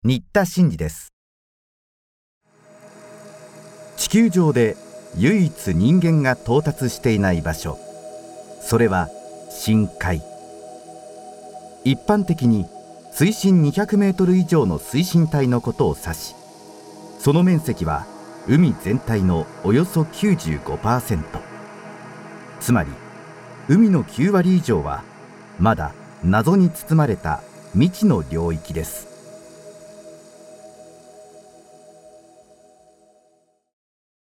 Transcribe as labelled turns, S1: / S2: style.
S1: 新田真治です。地球上で唯一人間が到達していない場所、それは深海。一般的に水深200メートル以上の水深帯のことを指し、その面積は海全体のおよそ 95%。つまり海の9割以上はまだ謎に包まれた未知の領域です。